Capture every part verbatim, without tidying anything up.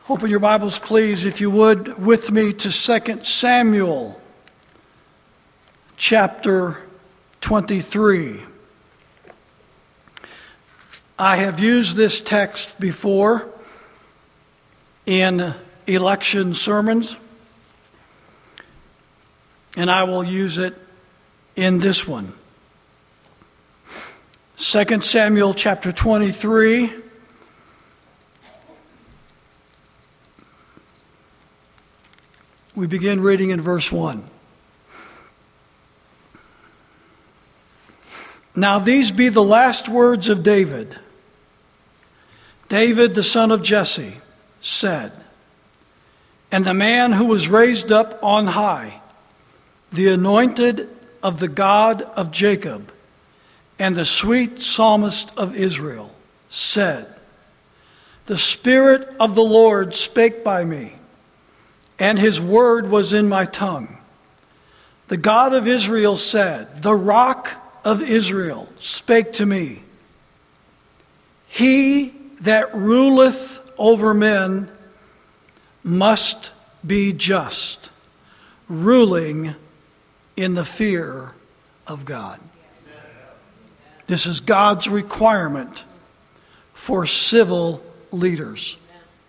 Open your Bibles, please, if you would, with me to Second Samuel, chapter twenty-three. I have used this text before in election sermons, and I will use it in this one. Second Samuel, chapter twenty-three. We begin reading in verse one. Now these be the last words of David. David, the son of Jesse, said, and the man who was raised up on high, the anointed of the God of Jacob, and the sweet psalmist of Israel, said, the Spirit of the Lord spake by me, and his word was in my tongue. The God of Israel said, the rock of Israel spake to me. He that ruleth over men must be just, ruling in the fear of God. This is God's requirement for civil leaders.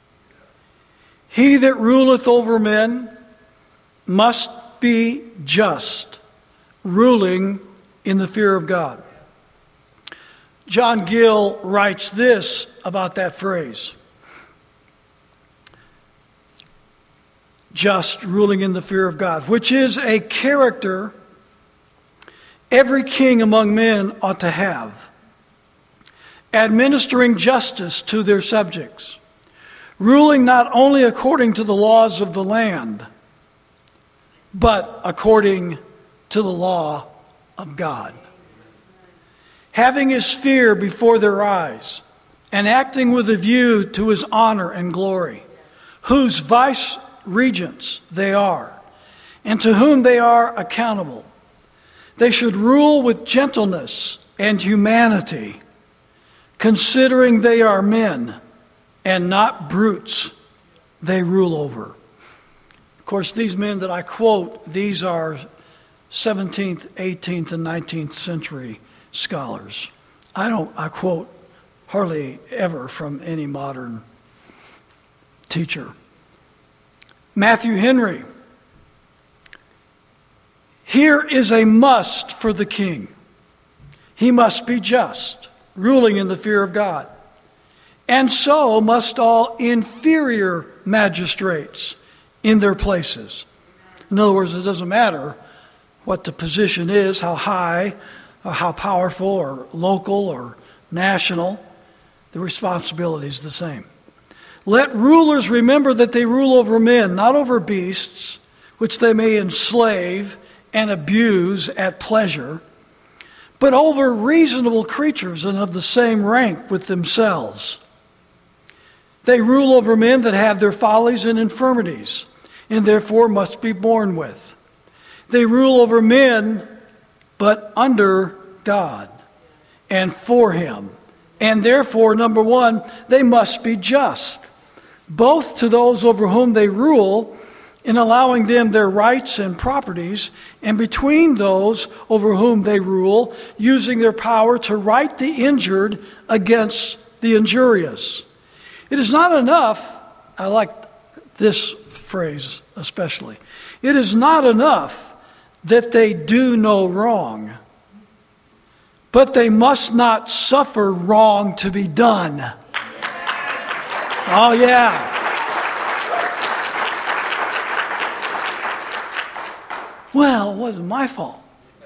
He that ruleth over men must be just, ruling in the fear of God. John Gill writes this about that phrase. Just, ruling in the fear of God, which is a character every king among men ought to have, administering justice to their subjects, ruling not only according to the laws of the land, but according to the law of God. Having his fear before their eyes, and acting with a view to his honor and glory, whose vice regents they are, and to whom they are accountable. They should rule with gentleness and humanity, considering they are men and not brutes they rule over. Of course, these men that I quote, these are seventeenth, eighteenth, and nineteenth century scholars. I don't, I quote hardly ever from any modern teacher. Matthew Henry. Here is a must for the king. He must be just, ruling in the fear of God. And so must all inferior magistrates in their places. In other words, it doesn't matter what the position is, how high, or how powerful, or local, or national. The responsibility is the same. Let rulers remember that they rule over men, not over beasts, which they may enslave and abuse at pleasure, but over reasonable creatures and of the same rank with themselves. They rule over men that have their follies and infirmities, and therefore must be borne with. They rule over men, but under God and for him. And therefore, number one, they must be just, both to those over whom they rule, in allowing them their rights and properties, and between those over whom they rule, using their power to right the injured against the injurious. It is not enough, I like this phrase especially, it is not enough that they do no wrong, but they must not suffer wrong to be done. Oh yeah. Well, it wasn't my fault.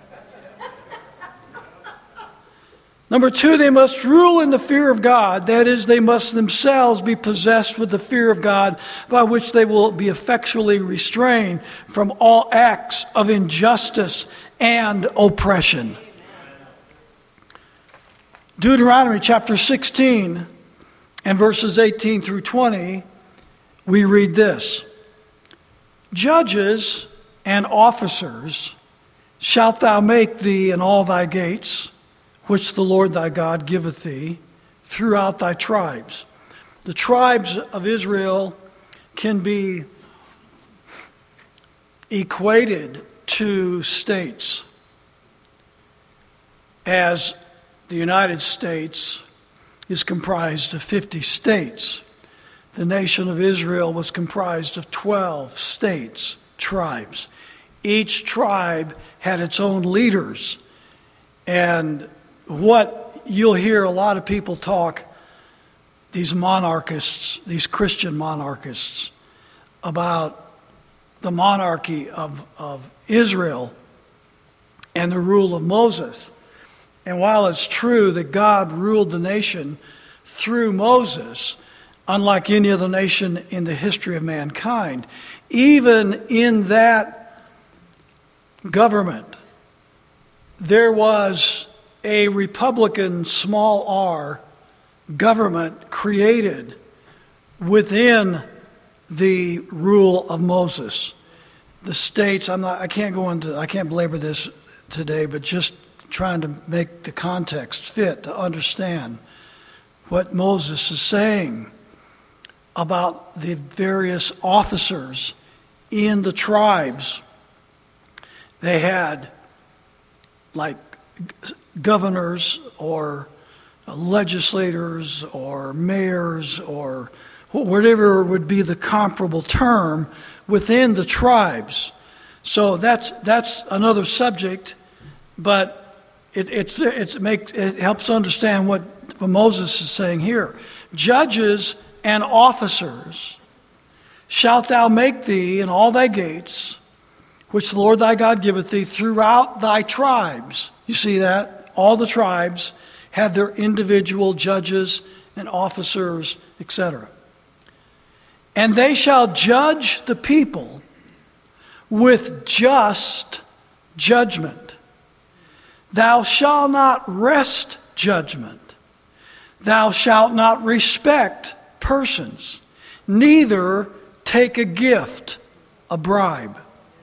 Number two, they must rule in the fear of God. That is, they must themselves be possessed with the fear of God, by which they will be effectually restrained from all acts of injustice and oppression. Deuteronomy chapter sixteen and verses eighteen through twenty, we read this. Judges and officers shalt thou make thee in all thy gates, which the Lord thy God giveth thee, throughout thy tribes. The tribes of Israel can be equated to states, as the United States is comprised of fifty states. The nation of Israel was comprised of twelve states, tribes. Each tribe had its own leaders. And what you'll hear a lot of people talk, these monarchists, these Christian monarchists, about the monarchy of, of Israel and the rule of Moses. And while it's true that God ruled the nation through Moses, unlike any other nation in the history of mankind, even in that government, there was a Republican, small r, government created within the rule of Moses. The states, I'm not, I can't go into, I can't belabor this today, but just trying to make the context fit to understand what Moses is saying about the various officers in the tribes. They had like governors or legislators or mayors or whatever would be the comparable term within the tribes. So that's that's another subject, but it it's it's make it helps understand what, what Moses is saying here. Judges and officers shalt thou make thee in all thy gates, which the Lord thy God giveth thee throughout thy tribes. You see that? All the tribes had their individual judges and officers, et cetera. And they shall judge the people with just judgment. Thou shalt not wrest judgment. Thou shalt not respect persons, neither take a gift, a bribe.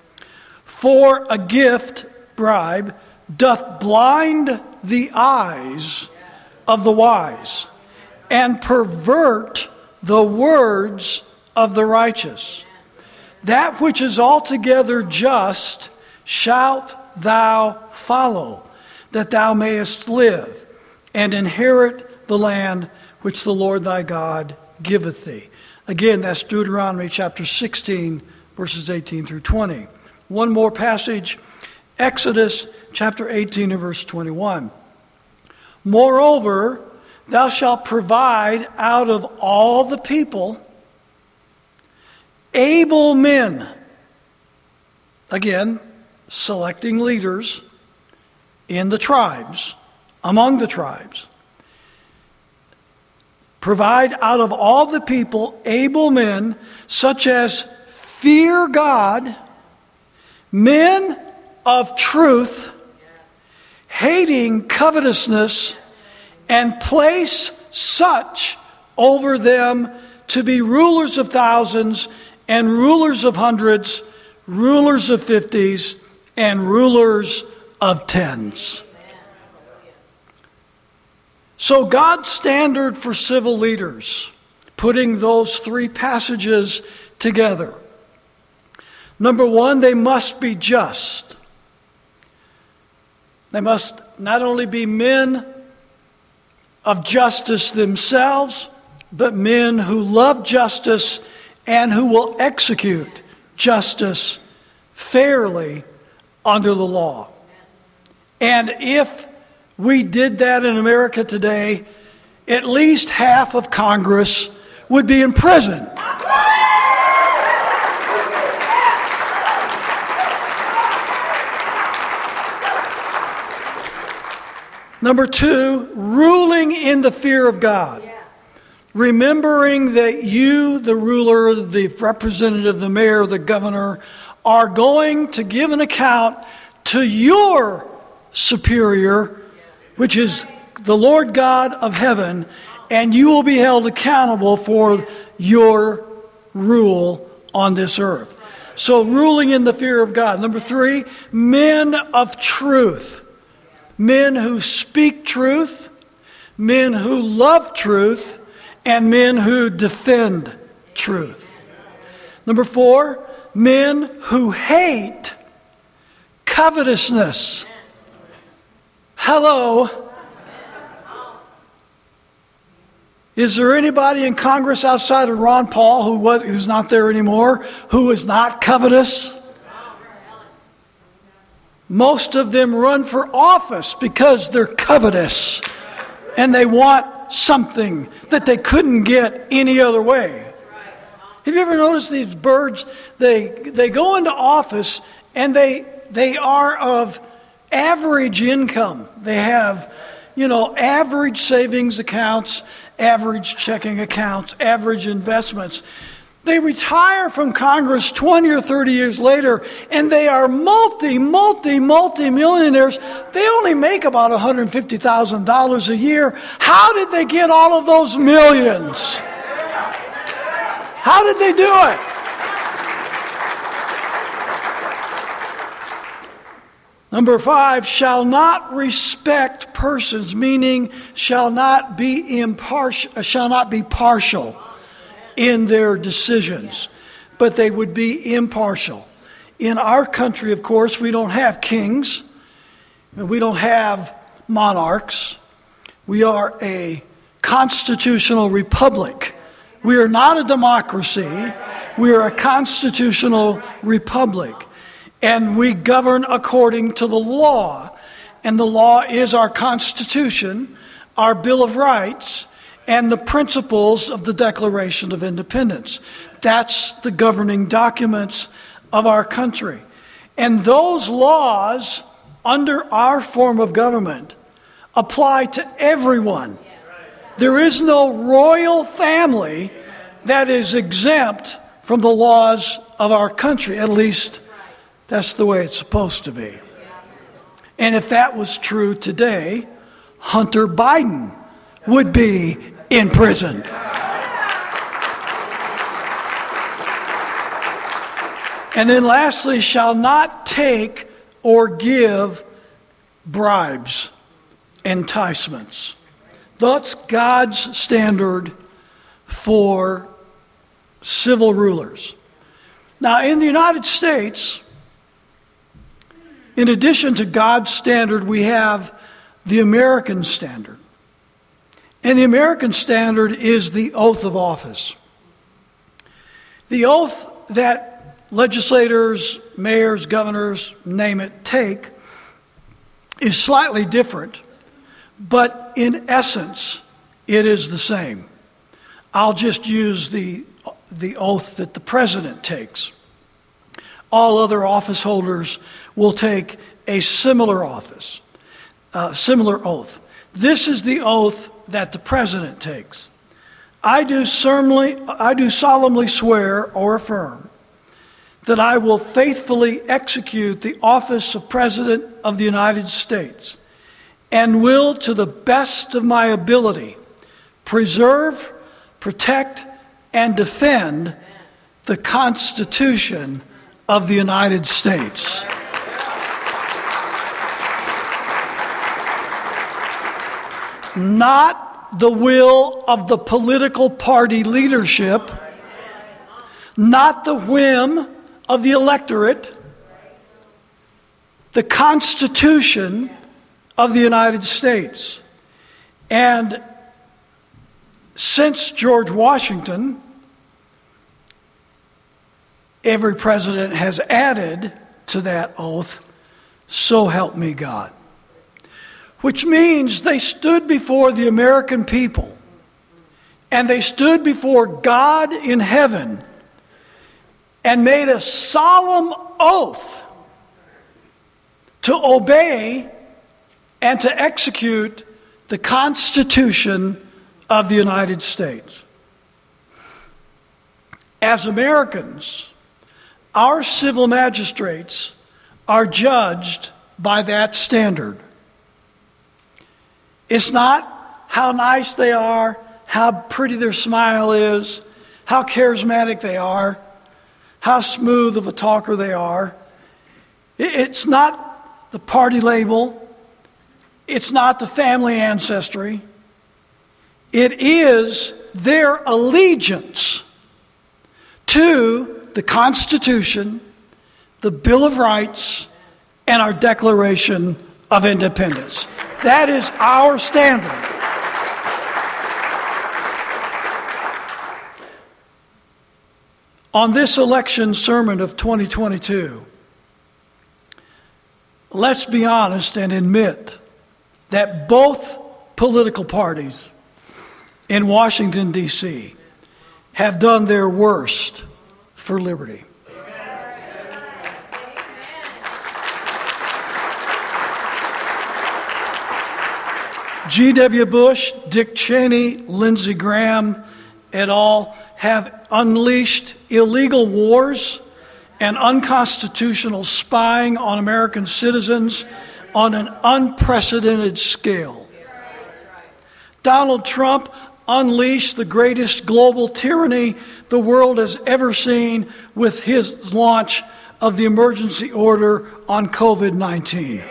For a gift, bribe, doth blind the eyes of the wise, and pervert the words of the righteous. That which is altogether just shalt thou follow, that thou mayest live, and inherit the land which the Lord thy God giveth thee. Again, that's Deuteronomy chapter sixteen, verses eighteen through twenty. One more passage, Exodus chapter eighteen and verse twenty-one. Moreover, thou shalt provide out of all the people able men. Again, selecting leaders in the tribes, among the tribes. Provide out of all the people able men, such as fear God, men of truth, hating covetousness, and place such over them to be rulers of thousands and rulers of hundreds, rulers of fifties, and rulers of tens. So God's standard for civil leaders, putting those three passages together. Number one, they must be just. They must not only be men of justice themselves, but men who love justice and who will execute justice fairly under the law. And if we did that in America today, at least half of Congress would be in prison. Number two, ruling in the fear of God. Yes. Remembering that you, the ruler, the representative, the mayor, the governor, are going to give an account to your superior, which is the Lord God of heaven, and you will be held accountable for your rule on this earth. So ruling in the fear of God. Number three, men of truth. Men who speak truth, men who love truth, and men who defend truth. Number four, men who hate covetousness. Hello. Is there anybody in Congress outside of Ron Paul who was, who's not there anymore, who is not covetous? Most of them run for office because they're covetous and they want something that they couldn't get any other way. Have you ever noticed these birds? They they go into office and they they are of average income. They have, you know, average savings accounts, average checking accounts, average investments. They retire from Congress twenty or thirty years later, and they are multi, multi, multi millionaires. They only make about one hundred fifty thousand dollars a year. How did they get all of those millions? How did they do it? Number five, shall not respect persons, meaning shall not be impartial, shall not be partial in their decisions, but they would be impartial. In our country, of course, we don't have kings, and we don't have monarchs. We are a constitutional republic. We are not a democracy. We are a constitutional republic. And we govern according to the law. And the law is our Constitution, our Bill of Rights, and the principles of the Declaration of Independence. That's the governing documents of our country. And those laws, under our form of government, apply to everyone. There is no royal family that is exempt from the laws of our country, at least that's the way it's supposed to be. And if that was true today, Hunter Biden would be in prison. And then lastly, shall not take or give bribes, enticements. That's God's standard for civil rulers. Now, in the United States, in addition to God's standard, we have the American standard. And the American standard is the oath of office. The oath that legislators, mayors, governors, name it, take is slightly different, but in essence, it is the same. I'll just use the, the oath that the president takes. All other office holders will take a similar office, a similar oath. This is the oath that the president takes. I do solemnly, I do solemnly swear or affirm that I will faithfully execute the office of President of the United States and will, to the best of my ability, preserve, protect, and defend the Constitution of the United States. Not the will of the political party leadership, not the whim of the electorate, the Constitution of the United States. And since George Washington, every president has added to that oath, "So help me God." Which means they stood before the American people and they stood before God in heaven and made a solemn oath to obey and to execute the Constitution of the United States. As Americans, our civil magistrates are judged by that standard. It's not how nice they are, how pretty their smile is, how charismatic they are, how smooth of a talker they are. It's not the party label. It's not the family ancestry. It is their allegiance to the the Constitution, the Bill of Rights, and our Declaration of Independence. That is our standard. On this election sermon of twenty twenty-two, let's be honest and admit that both political parties in Washington, D C have done their worst for liberty. G W Bush, Dick Cheney, Lindsey Graham, et al. Have unleashed illegal wars and unconstitutional spying on American citizens on an unprecedented scale. Donald Trump unleashed the greatest global tyranny the world has ever seen with his launch of the emergency order on COVID nineteen.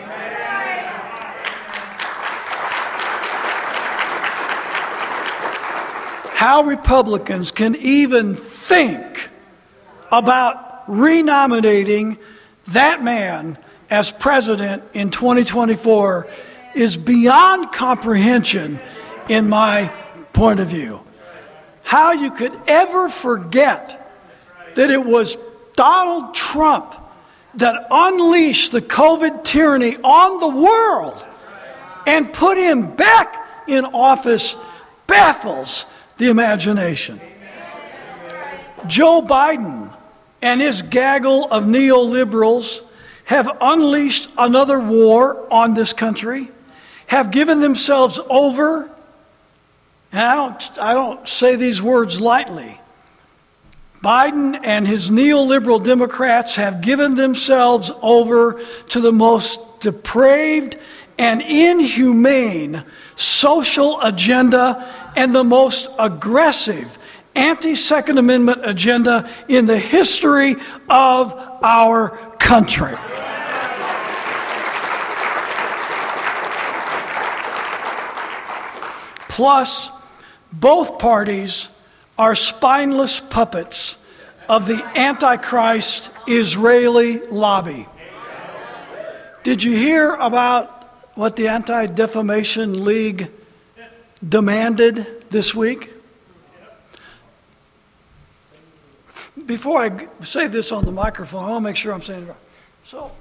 How Republicans can even think about renominating that man as president in twenty twenty-four is beyond comprehension in my point of view. How you could ever forget that it was Donald Trump that unleashed the COVID tyranny on the world and put him back in office baffles the imagination. Joe Biden and his gaggle of neoliberals have unleashed another war on this country, have given themselves over, and I don't, I don't say these words lightly. Biden and his neoliberal Democrats have given themselves over to the most depraved and inhumane social agenda and the most aggressive anti-Second Amendment agenda in the history of our country. Plus, both parties are spineless puppets of the Antichrist Israeli lobby. Did you hear about what the Anti-Defamation League demanded this week? Before I say this on the microphone, I want to make sure I'm saying it right. So,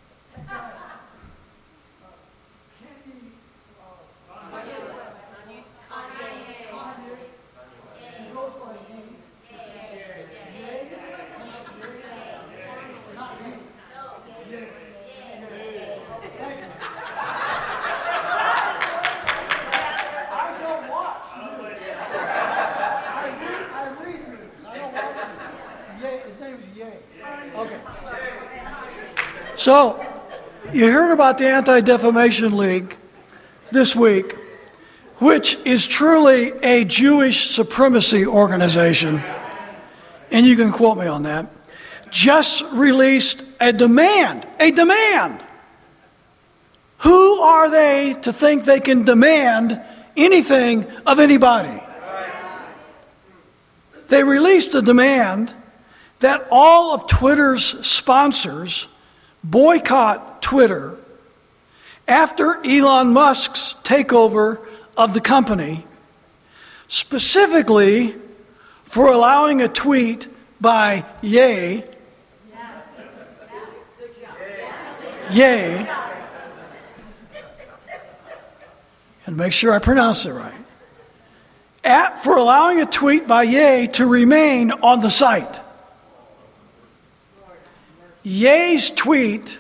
So, you heard about the Anti-Defamation League this week, which is truly a Jewish supremacy organization, and you can quote me on that, just released a demand, a demand. Who are they to think they can demand anything of anybody? They released a demand that all of Twitter's sponsors boycott Twitter after Elon Musk's takeover of the company, specifically for allowing a tweet by Ye, Ye, and make sure I pronounce it right, at, for allowing a tweet by Ye to remain on the site. Ye's tweet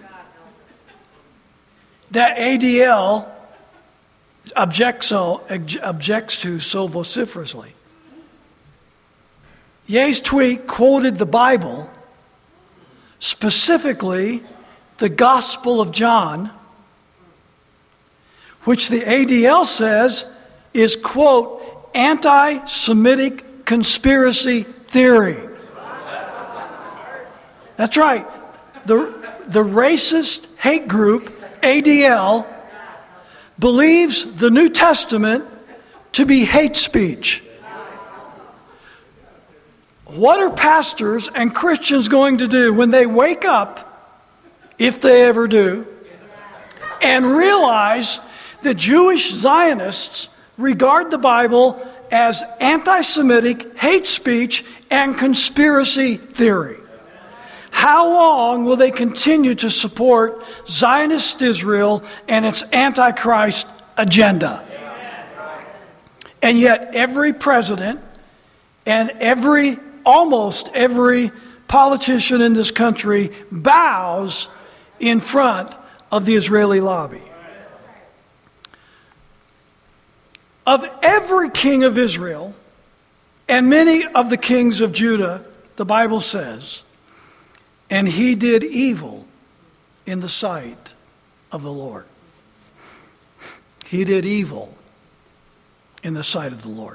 that A D L objects, so, objects to so vociferously. Ye's tweet quoted the Bible, specifically the Gospel of John, which the A D L says is, quote, anti-Semitic conspiracy theory. That's right. The, the racist hate group, A D L, believes the New Testament to be hate speech. What are pastors and Christians going to do when they wake up, if they ever do, and realize that Jewish Zionists regard the Bible as anti-Semitic, hate speech, and conspiracy theory? How long will they continue to support Zionist Israel and its Antichrist agenda? And yet every president and every, almost every politician in this country bows in front of the Israeli lobby. Of every king of Israel and many of the kings of Judah, the Bible says, and he did evil in the sight of the Lord. He did evil in the sight of the Lord.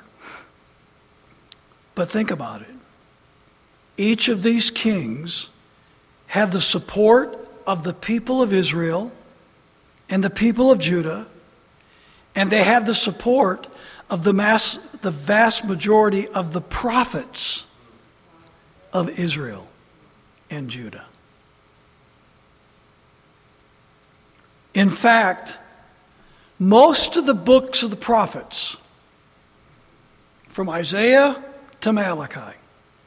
But think about it. Each of these kings had the support of the people of Israel and the people of Judah, and they had the support of the mass, the vast majority of the prophets of Israel and Judah. In fact, most of the books of the prophets, from Isaiah to Malachi,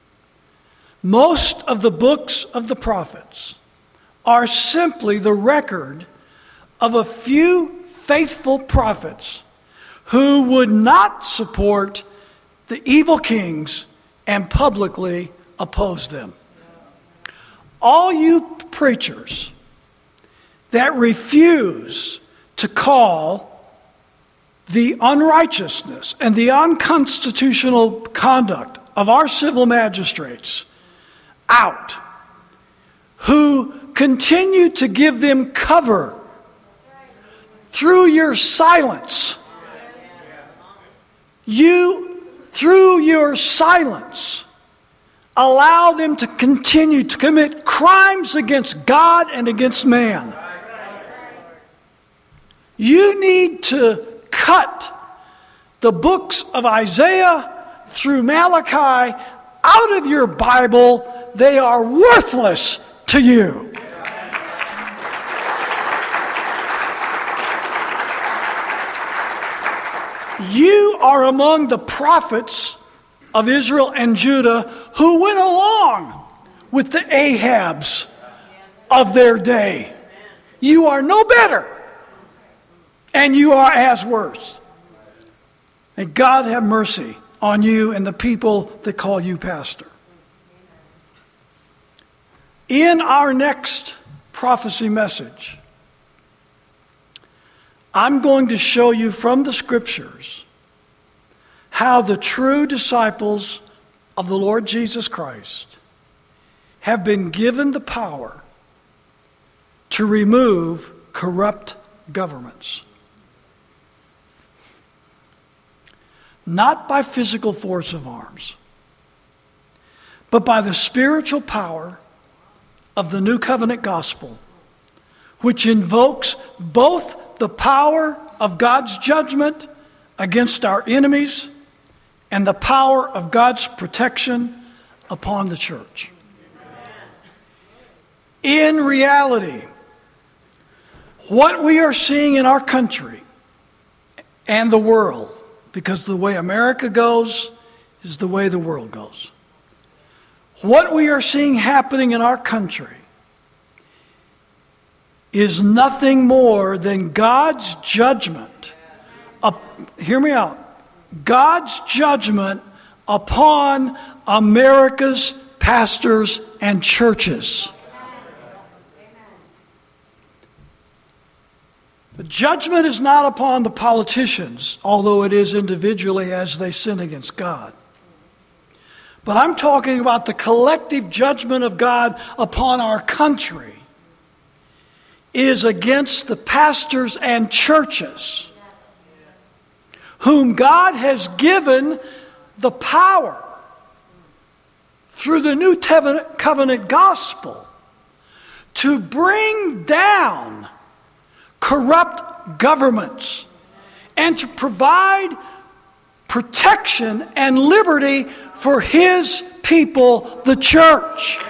most of the books of the prophets are simply the record of a few faithful prophets who would not support the evil kings and publicly oppose them. All you preachers that refuse to call the unrighteousness and the unconstitutional conduct of our civil magistrates out, who continue to give them cover through your silence, you, through your silence, allow them to continue to commit crimes against God and against man. You need to cut the books of Isaiah through Malachi out of your Bible. They are worthless to you. You are among the prophets of Israel and Judah who went along with the Ahabs of their day. You are no better, and you are as worse. May God have mercy on you and the people that call you pastor. In our next prophecy message, I'm going to show you from the Scriptures how the true disciples of the Lord Jesus Christ have been given the power to remove corrupt governments. Not by physical force of arms, but by the spiritual power of the New Covenant Gospel, which invokes both the power of God's judgment against our enemies and the power of God's protection upon the church. In reality, what we are seeing in our country and the world, because the way America goes is the way the world goes. What we are seeing happening in our country is nothing more than God's judgment. Uh, hear me out. God's judgment upon America's pastors and churches. The judgment is not upon the politicians, although it is individually as they sin against God. But I'm talking about the collective judgment of God upon our country is against the pastors and churches whom God has given the power through the New Covenant Gospel to bring down corrupt governments and to provide protection and liberty for His people, the church.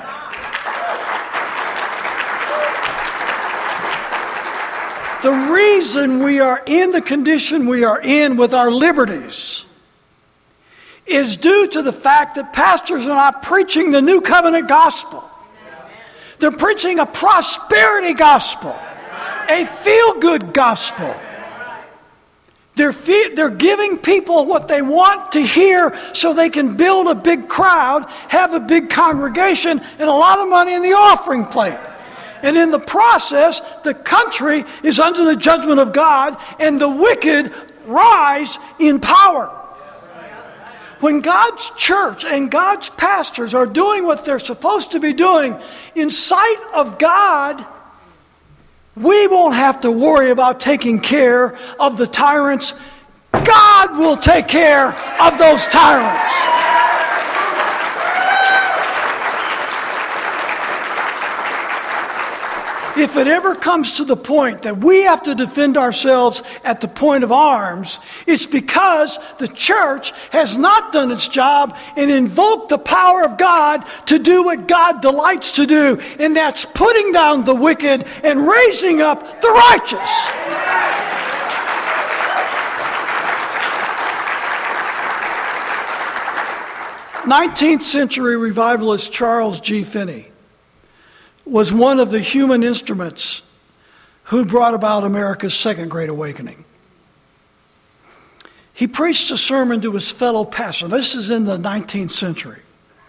The reason we are in the condition we are in with our liberties is due to the fact that pastors are not preaching the new covenant gospel. They're preaching a prosperity gospel, a feel-good gospel. They're, fe- they're giving people what they want to hear so they can build a big crowd, have a big congregation, and a lot of money in the offering plate. And in the process, the country is under the judgment of God, and the wicked rise in power. When God's church and God's pastors are doing what they're supposed to be doing in sight of God, we won't have to worry about taking care of the tyrants. God will take care of those tyrants. If it ever comes to the point that we have to defend ourselves at the point of arms, it's because the church has not done its job and invoked the power of God to do what God delights to do, and that's putting down the wicked and raising up the righteous. nineteenth century revivalist Charles G. Finney was one of the human instruments who brought about America's Second Great Awakening. He preached a sermon to his fellow pastor. This is in the nineteenth century.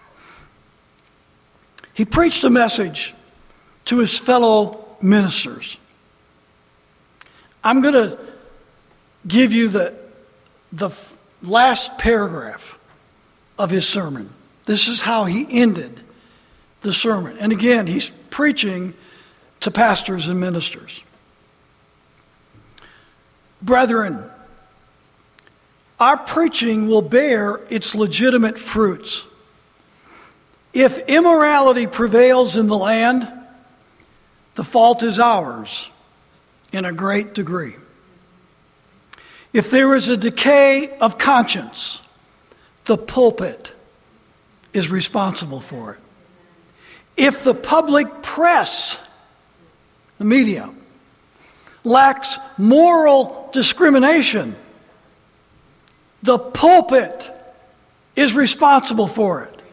He preached a message to his fellow ministers. I'm going to give you the, the last paragraph of his sermon. This is how he ended the sermon. And again, he's preaching to pastors and ministers. Brethren, our preaching will bear its legitimate fruits. If immorality prevails in the land, the fault is ours in a great degree. If there is a decay of conscience, the pulpit is responsible for it. If the public press, the media, lacks moral discrimination, the pulpit is responsible for it.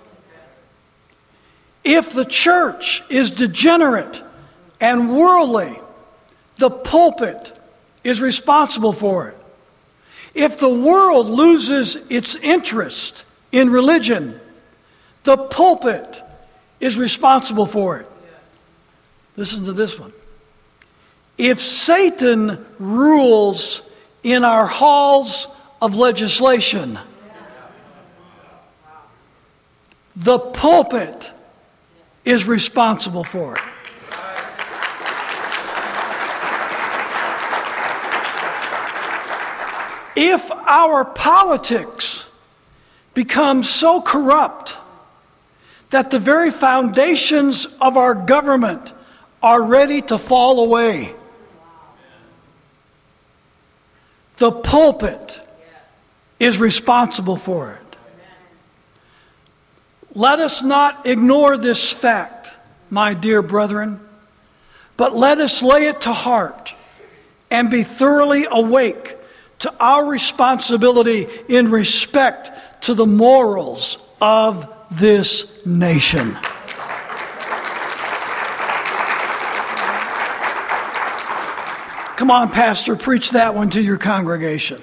If the church is degenerate and worldly, the pulpit is responsible for it. If the world loses its interest in religion, the pulpit is responsible for it. Listen to this one. If Satan rules in our halls of legislation, the pulpit is responsible for it. If our politics become so corrupt that the very foundations of our government are ready to fall away, the pulpit is responsible for it. Let us not ignore this fact, my dear brethren, but let us lay it to heart and be thoroughly awake to our responsibility in respect to the morals of this nation. Come on, Pastor, preach that one to your congregation.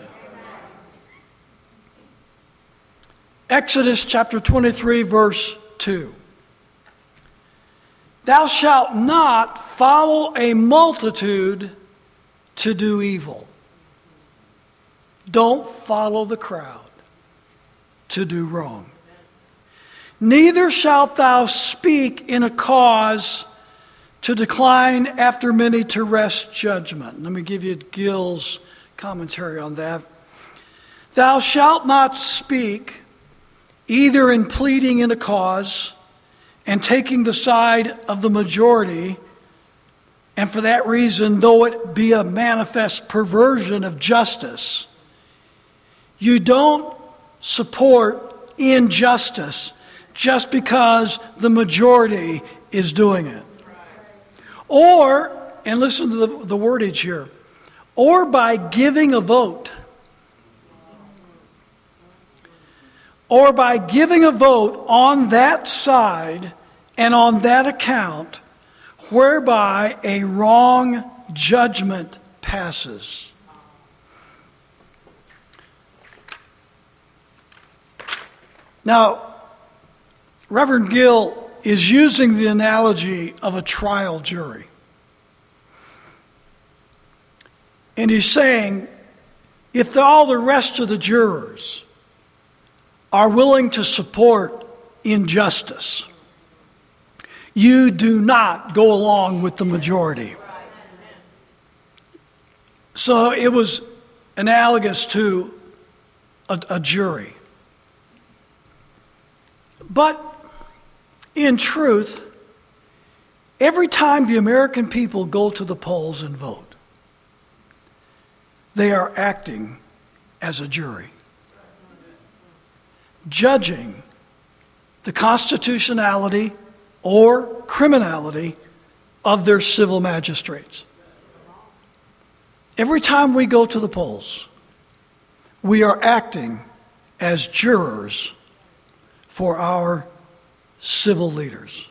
Exodus chapter twenty-three, verse two. Thou shalt not follow a multitude to do evil. Don't follow the crowd to do wrong. Neither shalt thou speak in a cause to decline after many to wrest judgment. Let me give you Gill's commentary on that. Thou shalt not speak either in pleading in a cause and taking the side of the majority, and for that reason, though it be a manifest perversion of justice, You don't support injustice just because the majority is doing it. Or, and listen to the, the wordage here, or by giving a vote. Or by giving a vote on that side and on that account, whereby a wrong judgment passes. Now, Reverend Gill is using the analogy of a trial jury. And he's saying, if all the rest of the jurors are willing to support injustice, you do not go along with the majority. So it was analogous to a, a jury. But in truth, every time the American people go to the polls and vote, they are acting as a jury, judging the constitutionality or criminality of their civil magistrates. Every time we go to the polls, we are acting as jurors for our civil leaders.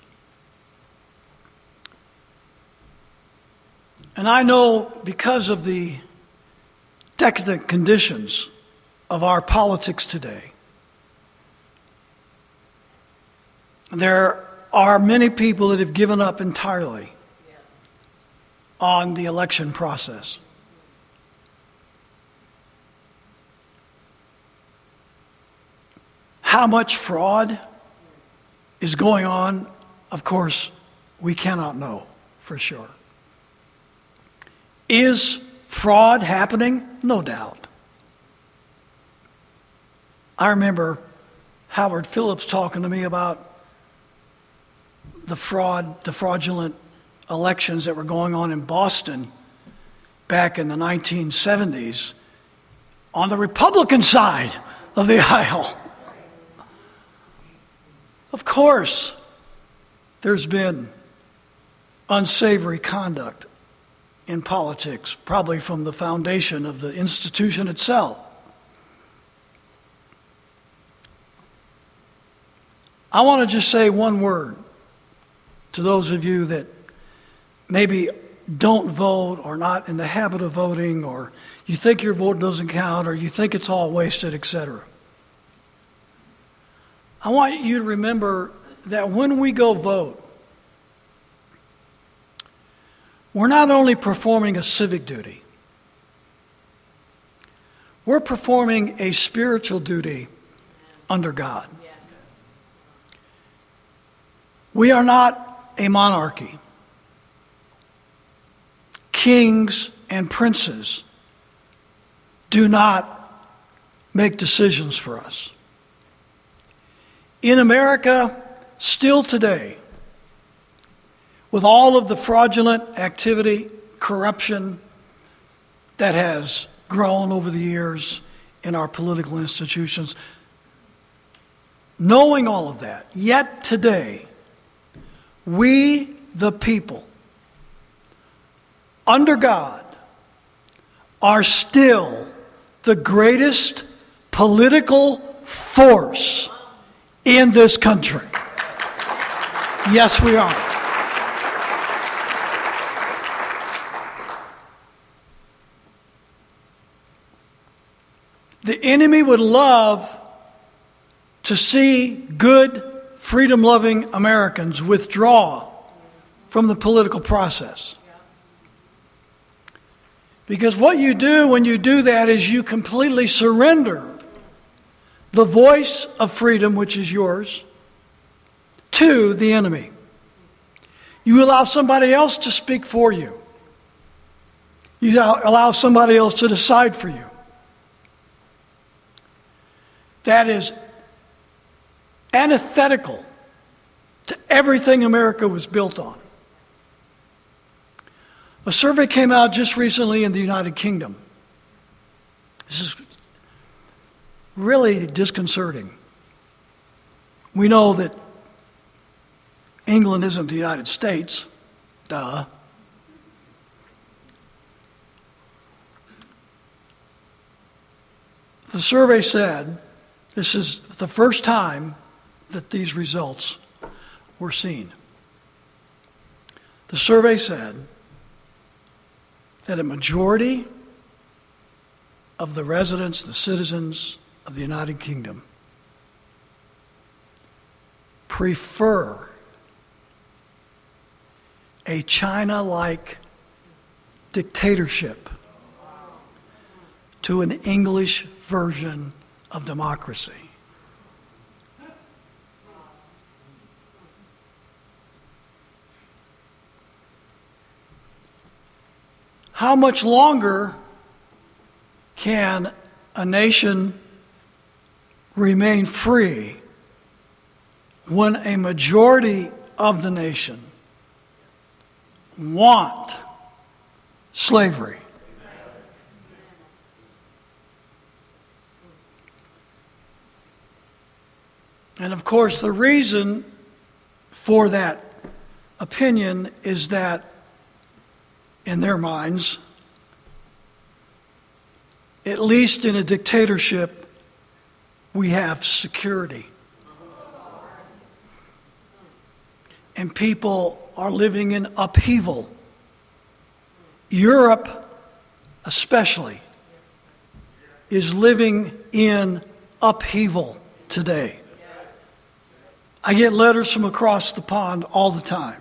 And I know because of the decadent conditions of our politics today, there are many people that have given up entirely on the election process. How much fraud is going on, of course, we cannot know for sure. Is fraud happening? No doubt. I remember Howard Phillips talking to me about the fraud, the fraudulent elections that were going on in Boston back in the nineteen seventies on the Republican side of the aisle. Of course, there's been unsavory conduct in politics, probably from the foundation of the institution itself. I want to just say one word to those of you that maybe don't vote or not in the habit of voting, or you think your vote doesn't count, or you think it's all wasted, et cetera. I want you to remember that when we go vote, we're not only performing a civic duty, we're performing a spiritual duty under God. We are not a monarchy. Kings and princes do not make decisions for us. In America, still today, with all of the fraudulent activity, corruption that has grown over the years in our political institutions, knowing all of that, yet today, we, the people, under God, are still the greatest political force in this country. Yes, we are. The enemy would love to see good, freedom-loving Americans withdraw from the political process. Because what you do when you do that is you completely surrender the voice of freedom, which is yours, to the enemy. You allow somebody else to speak for you. You allow somebody else to decide for you. That is antithetical to everything America was built on. A survey came out just recently in the United Kingdom. This is really disconcerting. We know that England isn't the United States. Duh. The survey said this is the first time that these results were seen. The survey said that a majority of the residents, the citizens of the United Kingdom, prefer a China-like dictatorship to an English version of democracy. How much longer can a nation remain free when a majority of the nation want slavery? And of course, the reason for that opinion is that, in their minds, at least in a dictatorship, we have security. And people are living in upheaval. Europe, especially, is living in upheaval today. I get letters from across the pond all the time.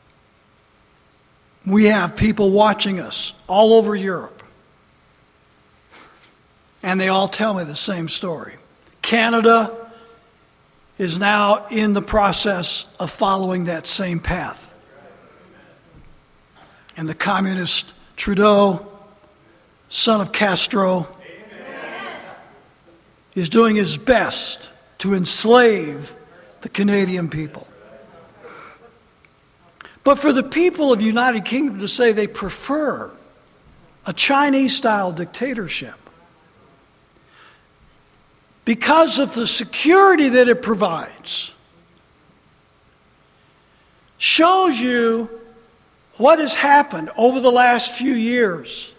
We have people watching us all over Europe. And they all tell me the same story. Canada is now in the process of following that same path. And the communist Trudeau, son of Castro, is doing his best to enslave the Canadian people. But for the people of the United Kingdom to say they prefer a Chinese-style dictatorship because of the security that it provides shows you what has happened over the last few years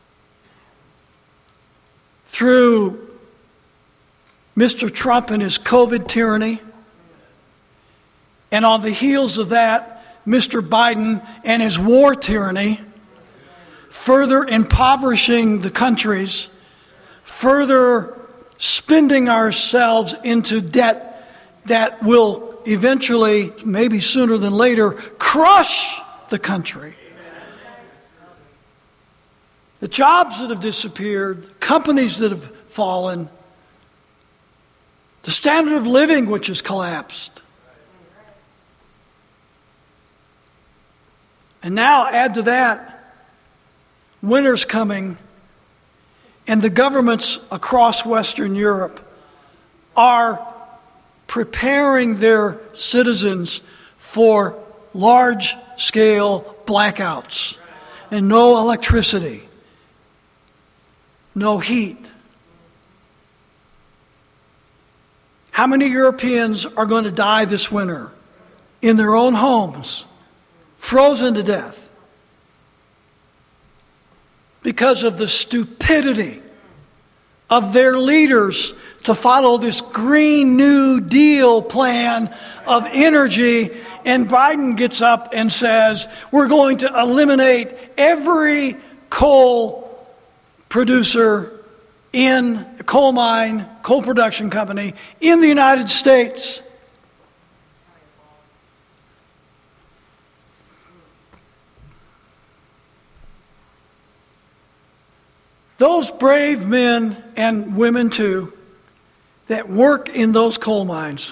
through Mister Trump and his COVID tyranny, and on the heels of that, Mister Biden and his war tyranny, further impoverishing the countries, further spending ourselves into debt that will eventually, maybe sooner than later, crush the country. The jobs that have disappeared, companies that have fallen, the standard of living which has collapsed. And now add to that, winter's coming, and the governments across Western Europe are preparing their citizens for large-scale blackouts and no electricity, no heat. How many Europeans are going to die this winter in their own homes, frozen to death, because of the stupidity of their leaders to follow this Green New Deal plan of energy? And Biden gets up and says, we're going to eliminate every coal producer in a coal mine, coal production company in the United States. Those brave men and women too that work in those coal mines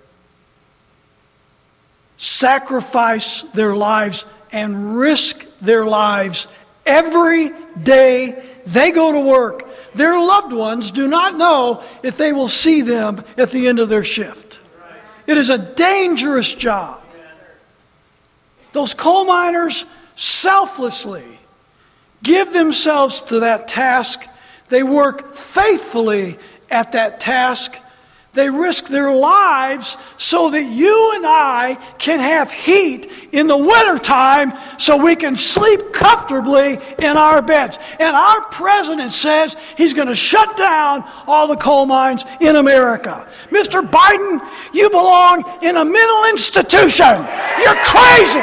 sacrifice their lives and risk their lives every day they go to work. Their loved ones do not know if they will see them at the end of their shift. It is a dangerous job. Those coal miners selflessly give themselves to that task. They work faithfully at that task. They risk their lives so that you and I can have heat in the wintertime so we can sleep comfortably in our beds. And our president says he's going to shut down all the coal mines in America. Mister Biden, you belong in a mental institution. You're crazy.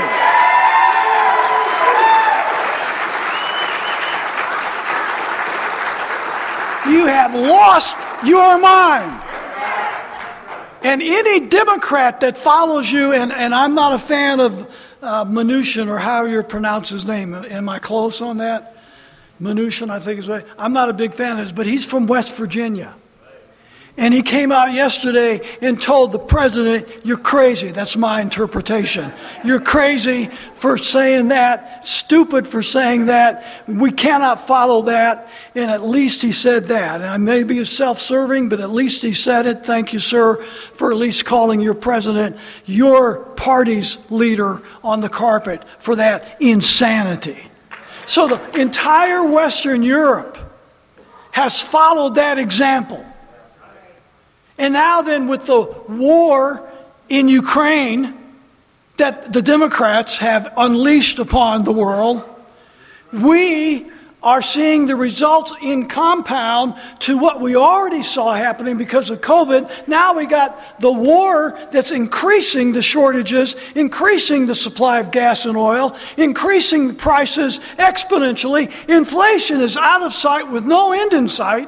You have lost your mind. And any Democrat that follows you, and, and I'm not a fan of uh, Mnuchin, or how you pronounce his name. Am I close on that? Mnuchin, I think is right. I'm not a big fan of his, but he's from West Virginia. And he came out yesterday and told the president, you're crazy. That's my interpretation. You're crazy for saying that, stupid for saying that. We cannot follow that. And at least he said that. And I may be self-serving, but at least he said it. Thank you, sir, for at least calling your president, your party's leader, on the carpet for that insanity. So the entire Western Europe has followed that example. And now then, with the war in Ukraine that the Democrats have unleashed upon the world, we are seeing the results in compound to what we already saw happening because of COVID. Now we got the war that's increasing the shortages, increasing the supply of gas and oil, increasing the prices exponentially. Inflation is out of sight with no end in sight.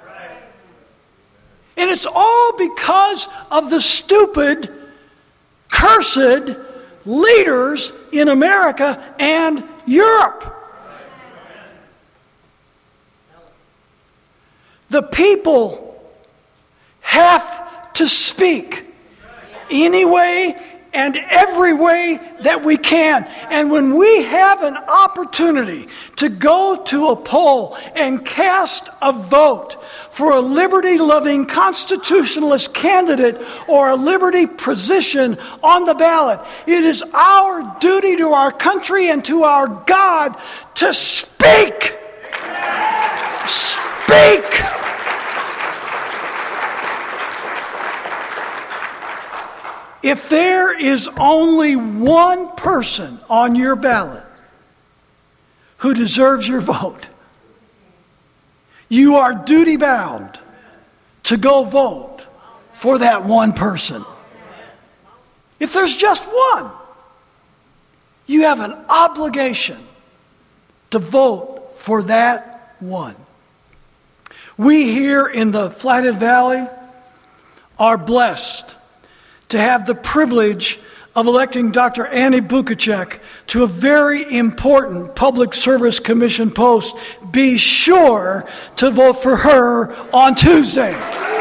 And it's all because of the stupid, cursed leaders in America and Europe. The people have to speak any way and every way that we can. And when we have an opportunity to go to a poll and cast a vote for a liberty-loving constitutionalist candidate or a liberty position on the ballot, it is our duty to our country and to our God to speak. Speak. If there is only one person on your ballot who deserves your vote, you are duty-bound to go vote for that one person. If there's just one, you have an obligation to vote for that one. We here in the Flathead Valley are blessed to have the privilege of electing Doctor Annie Bukacek to a very important Public Service Commission post. Be sure to vote for her on Tuesday.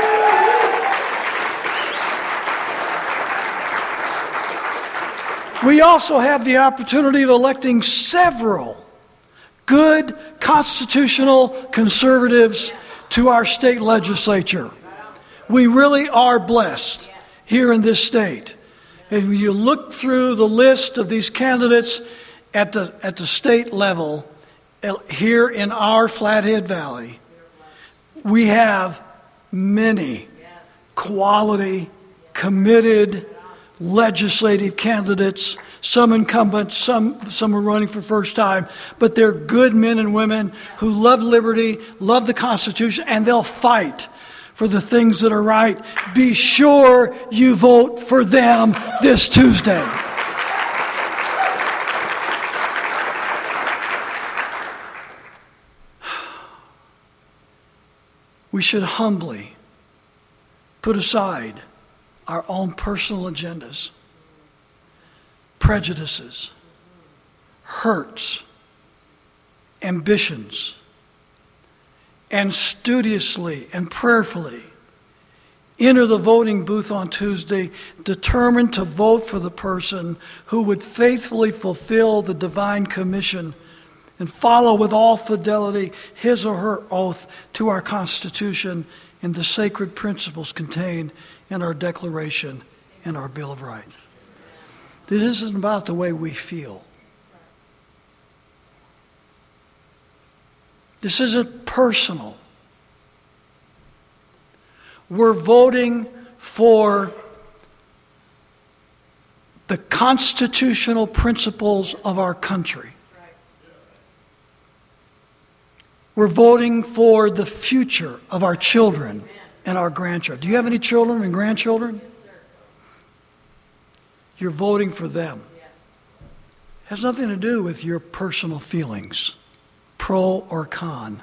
We also have the opportunity of electing several good constitutional conservatives to our state legislature. We really are blessed here in this state. If you look through the list of these candidates at the at the state level, here in our Flathead Valley, we have many quality, committed legislative candidates, some incumbents, some some are running for first time, but they're good men and women who love liberty, love the Constitution, and they'll fight for the things that are right. Be sure you vote for them this Tuesday. We should humbly put aside our own personal agendas, prejudices, hurts, ambitions, and studiously and prayerfully enter the voting booth on Tuesday, determined to vote for the person who would faithfully fulfill the divine commission and follow with all fidelity his or her oath to our Constitution and the sacred principles contained in our Declaration and our Bill of Rights. This isn't about the way we feel. This isn't personal. We're voting for the constitutional principles of our country. We're voting for the future of our children and our grandchildren. Do you have any children and grandchildren? You're voting for them. It has nothing to do with your personal feelings, pro or con.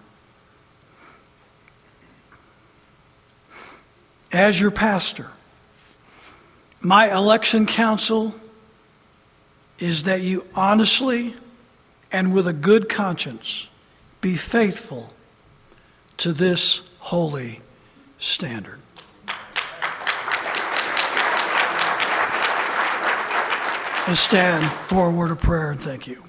As your pastor, my election counsel is that you honestly and with a good conscience be faithful to this holy standard. Let's stand for a word of prayer and thank you.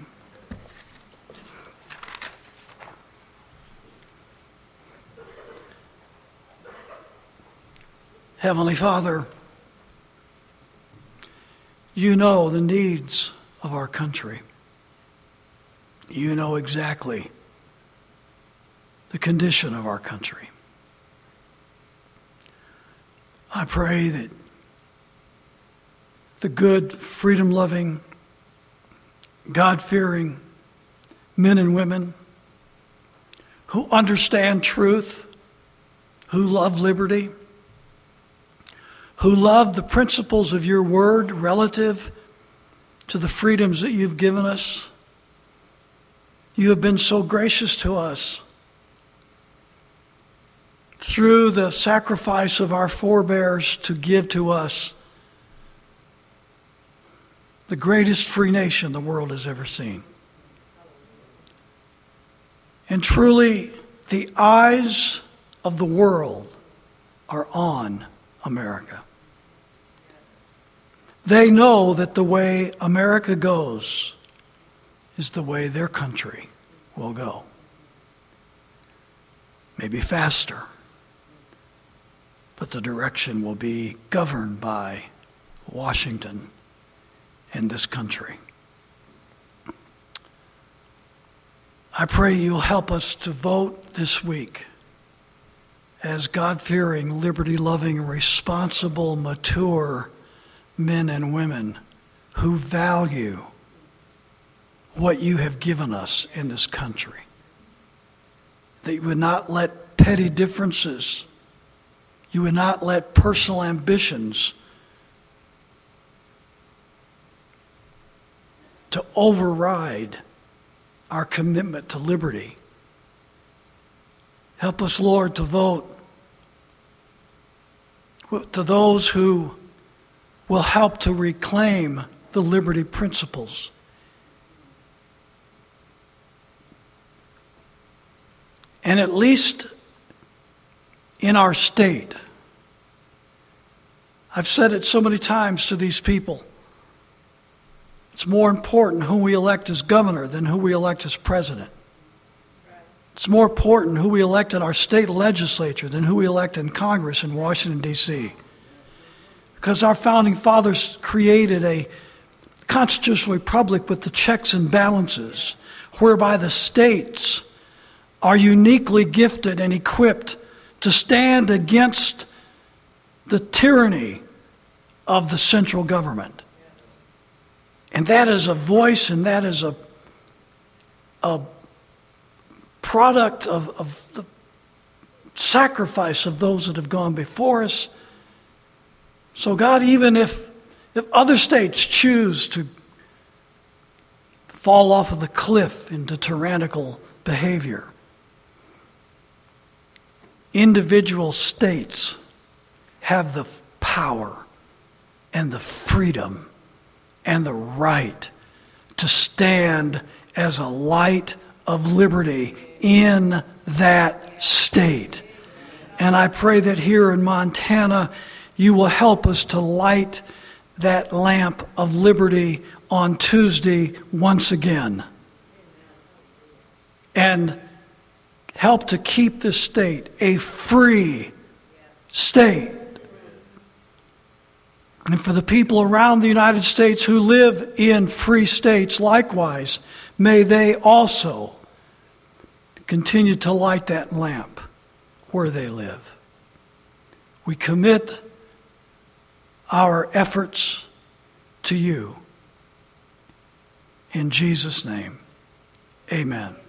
Heavenly Father, you know the needs of our country. You know exactly the condition of our country. I pray that the good, freedom-loving, God-fearing men and women who understand truth, who love liberty, who love the principles of your word relative to the freedoms that you've given us. You have been so gracious to us through the sacrifice of our forebears to give to us the greatest free nation the world has ever seen. And truly, the eyes of the world are on America. They know that the way America goes is the way their country will go. Maybe faster, but the direction will be governed by Washington and this country. I pray you'll help us to vote this week as God-fearing, liberty-loving, responsible, mature men and women who value what you have given us in this country. That you would not let petty differences, you would not let personal ambitions to override our commitment to liberty. Help us, Lord, to vote to those who will help to reclaim the liberty principles. And at least in our state, I've said it so many times to these people, it's more important who we elect as governor than who we elect as president. It's more important who we elect in our state legislature than who we elect in Congress in Washington, D C Because our founding fathers created a constitutional republic with the checks and balances, whereby the states are uniquely gifted and equipped to stand against the tyranny of the central government. And that is a voice, and that is a, a product of, of the sacrifice of those that have gone before us. So God, even if, if other states choose to fall off of the cliff into tyrannical behavior, individual states have the power and the freedom and the right to stand as a light of liberty in that state. And I pray that here in Montana, you will help us to light that lamp of liberty on Tuesday once again. And help to keep this state a free state. And for the people around the United States who live in free states, likewise, may they also continue to light that lamp where they live. We commit our efforts to you. In Jesus' name, amen.